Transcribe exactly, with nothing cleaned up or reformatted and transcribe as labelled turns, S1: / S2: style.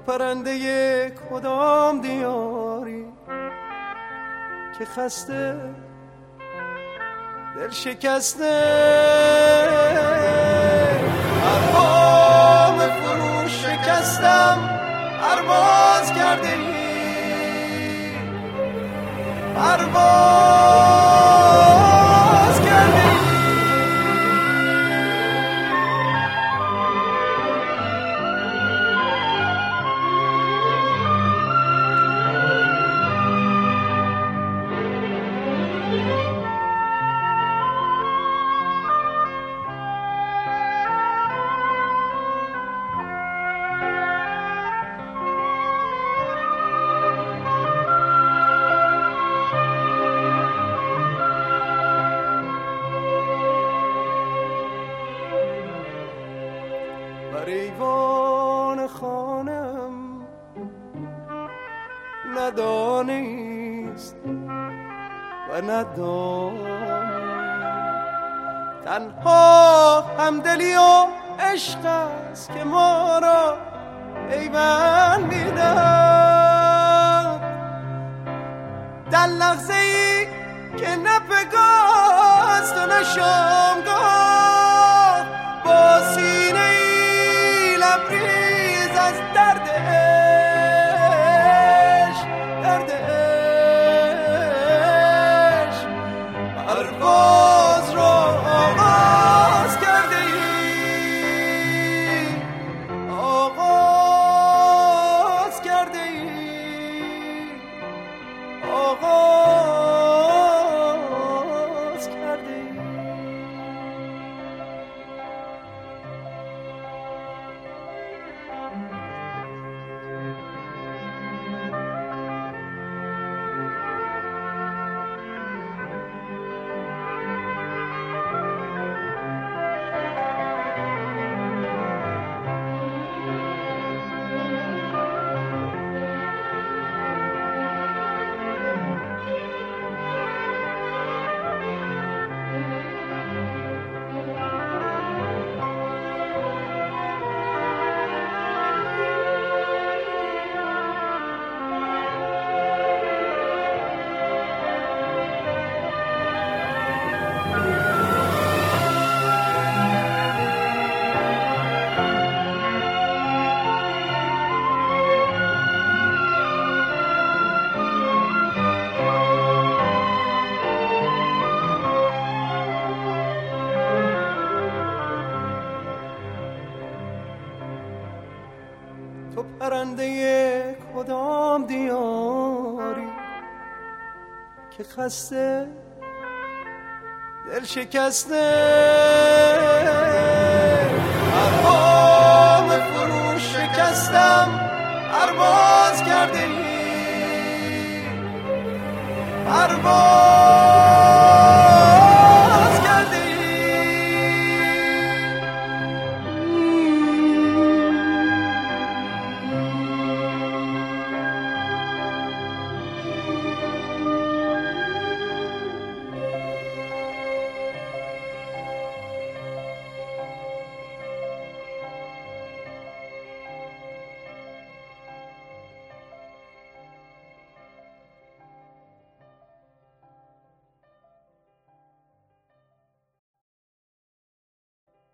S1: پرنده کدام دیاری که خسته دل شکسته اربام فرو شکستم پرواز کرده ای پرواز کرده ای بر ایوان خانم ندانیست و ندان تنها همدلی و عشق است که ما را پیوند می‌دهد در لحظه ای که نه پگاست و نه شامگاه با سینه ای لبریز از درد عشق درد عشق پرواز را آغاز کرده ای آغاز کرده ای آغاز کرده ای. تو پرنده کدام دیاری که خسته دل شکسته اربام فرو شکستم پرواز کرده ای پرواز